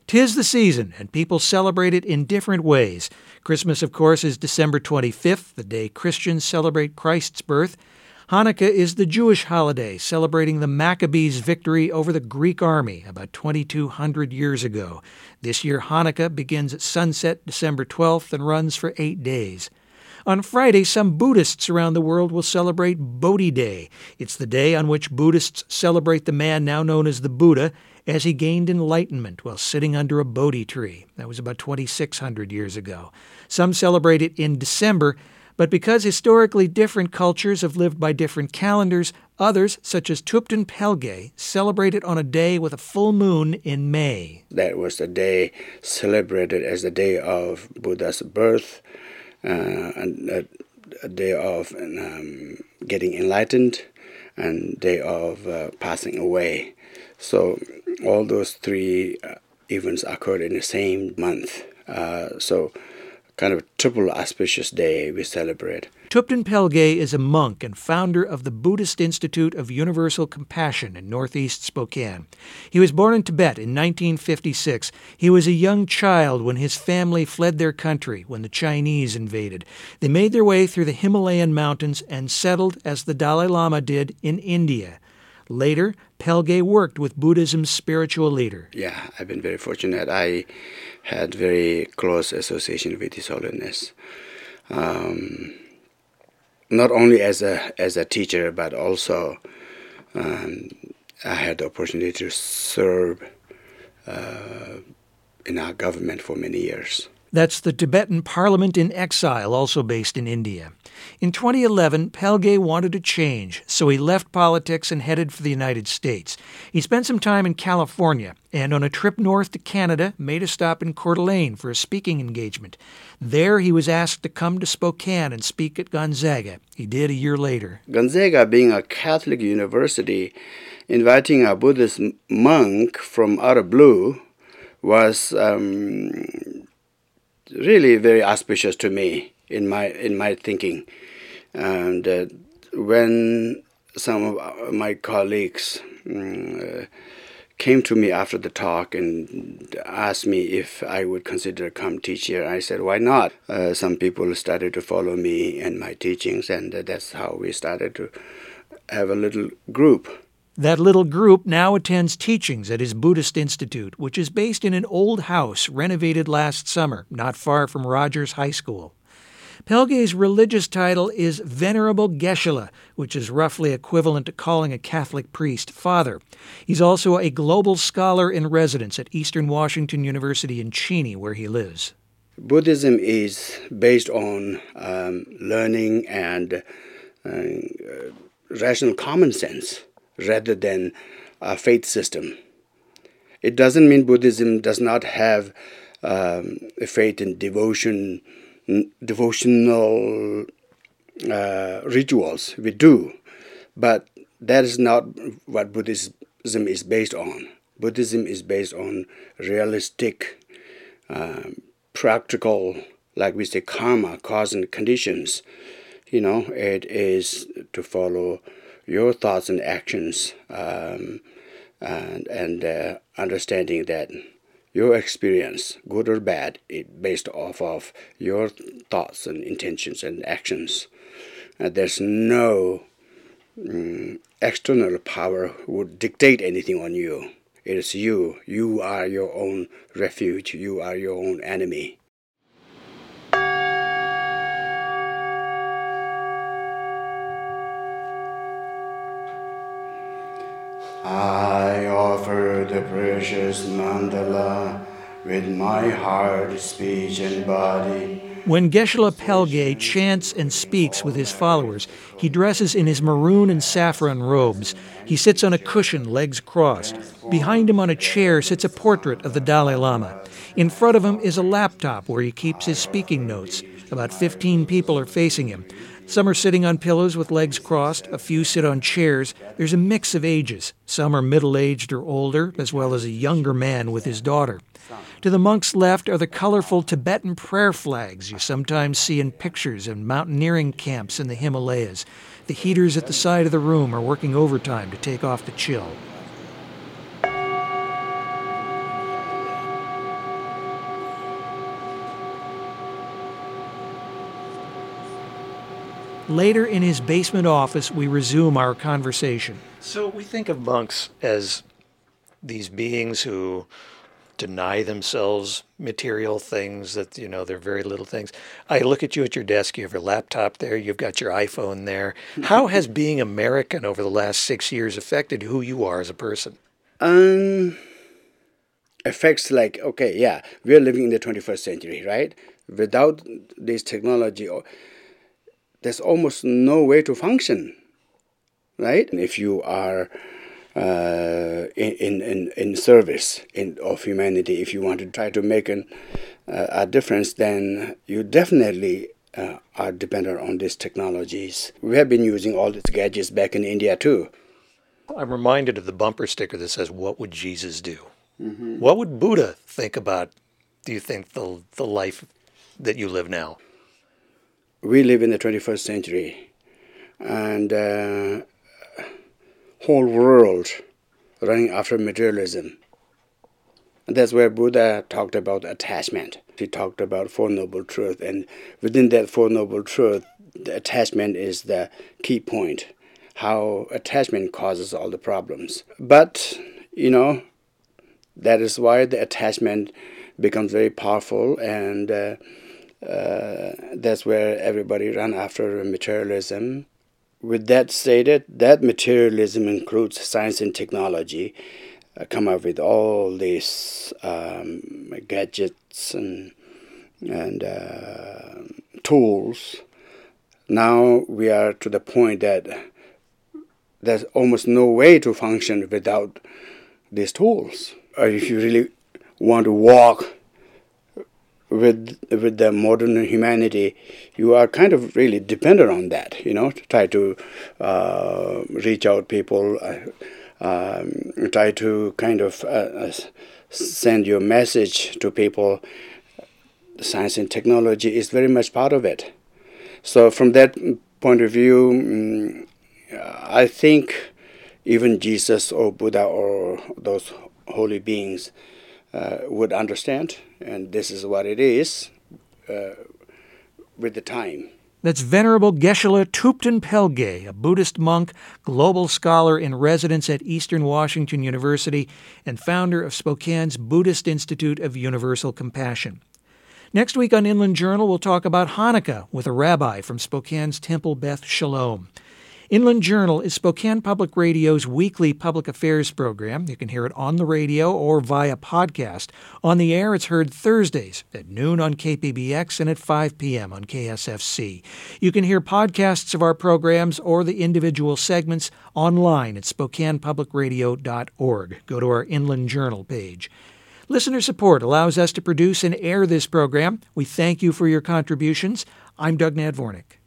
'Tis the season, and people celebrate it in different ways. Christmas, of course, is December 25th, the day Christians celebrate Christ's birth. Hanukkah is the Jewish holiday, celebrating the Maccabees' victory over the Greek army about 2,200 years ago. This year, Hanukkah begins at sunset December 12th and runs for 8 days. On Friday, some Buddhists around the world will celebrate Bodhi Day. It's the day on which Buddhists celebrate the man now known as the Buddha, as he gained enlightenment while sitting under a Bodhi tree. That was about 2,600 years ago. Some celebrate it in December, but because historically different cultures have lived by different calendars, others, such as Thupten Pelgey, celebrate it on a day with a full moon in May. That was the day celebrated as the day of Buddha's birth, and a day of getting enlightened, and day of passing away. So all those three events occurred in the same month. So kind of triple auspicious day we celebrate. Thupten Pelgey is a monk and founder of the Buddhist Institute of Universal Compassion in northeast Spokane. He was born in Tibet in 1956. He was a young child when his family fled their country when the Chinese invaded. They made their way through the Himalayan mountains and settled, as the Dalai Lama did, in India. Later, Pelgey worked with Buddhism's spiritual leader. Yeah, I've been very fortunate. I had very close association with His Holiness. Not only as a teacher, but also I had the opportunity to serve in our government for many years. That's the Tibetan Parliament in Exile, also based in India. In 2011, Pelgey wanted to change, so he left politics and headed for the United States. He spent some time in California, and on a trip north to Canada, made a stop in Coeur d'Alene for a speaking engagement. There, he was asked to come to Spokane and speak at Gonzaga. He did a year later. Gonzaga, being a Catholic university, inviting a Buddhist monk from out of blue was really very auspicious to me in my thinking. And when some of my colleagues came to me after the talk and asked me if I would consider come teach here, I said, why not? Some people started to follow me and my teachings, and that's how we started to have a little group. That little group now attends teachings at his Buddhist Institute, which is based in an old house renovated last summer, not far from Rogers High School. Pelgey's religious title is Venerable Geshe-la, which is roughly equivalent to calling a Catholic priest father. He's also a global scholar in residence at Eastern Washington University in Cheney, where he lives. Buddhism is based on learning and rational common sense, rather than a faith system. It doesn't mean Buddhism does not have a faith in devotional rituals. We do, but that is not what Buddhism is based on. Buddhism is based on realistic, practical, like we say, karma, cause and conditions. You know, it is to follow your thoughts and actions, and understanding that your experience, good or bad, is based off of your thoughts and intentions and actions. There's no external power would dictate anything on you. It is you. You are your own refuge. You are your own enemy. I offer the precious mandala with my heart, speech, and body. When Geshe-la Pelgey chants and speaks with his followers, he dresses in his maroon and saffron robes. He sits on a cushion, legs crossed. Behind him on a chair sits a portrait of the Dalai Lama. In front of him is a laptop where he keeps his speaking notes. About 15 people are facing him. Some are sitting on pillows with legs crossed. A few sit on chairs. There's a mix of ages. Some are middle-aged or older, as well as a younger man with his daughter. To the monk's left are the colorful Tibetan prayer flags you sometimes see in pictures of mountaineering camps in the Himalayas. The heaters at the side of the room are working overtime to take off the chill. Later in his basement office, we resume our conversation. So we think of monks as these beings who deny themselves material things, that, they're very little things. I look at you at your desk, you have your laptop there, you've got your iPhone there. How has being American over the last 6 years affected who you are as a person? Affects we're living in the 21st century, right? Without this technology, there's almost no way to function, right? If you are in service of humanity, if you want to try to make a difference, then you definitely are dependent on these technologies. We have been using all these gadgets back in India too. I'm reminded of the bumper sticker that says, "What would Jesus do?" Mm-hmm. What would Buddha think about, do you think, the life that you live now? We live in the 21st century, and whole world running after materialism. And that's where Buddha talked about attachment. He talked about Four Noble Truths, and within that Four Noble Truths, the attachment is the key point, how attachment causes all the problems. But, that is why the attachment becomes very powerful, and that's where everybody run after materialism. With that stated, that materialism includes science and technology, come up with all these gadgets and tools. Now we are to the point that there's almost no way to function without these tools. Or if you really want to walk with the modern humanity, you are kind of really dependent on that, to try to reach out people, try to kind of send your message to people. Science and technology is very much part of it. So from that point of view, I think even Jesus or Buddha or those holy beings would understand, and this is what it is with the time. That's Venerable Geshe-la Thupten Pelge, a Buddhist monk, global scholar in residence at Eastern Washington University, and founder of Spokane's Buddhist Institute of Universal Compassion. Next week on Inland Journal, we'll talk about Hanukkah with a rabbi from Spokane's Temple Beth Shalom. Inland Journal is Spokane Public Radio's weekly public affairs program. You can hear it on the radio or via podcast. On the air, it's heard Thursdays at noon on KPBX and at 5 p.m. on KSFC. You can hear podcasts of our programs or the individual segments online at SpokanePublicRadio.org. Go to our Inland Journal page. Listener support allows us to produce and air this program. We thank you for your contributions. I'm Doug Nadvornik.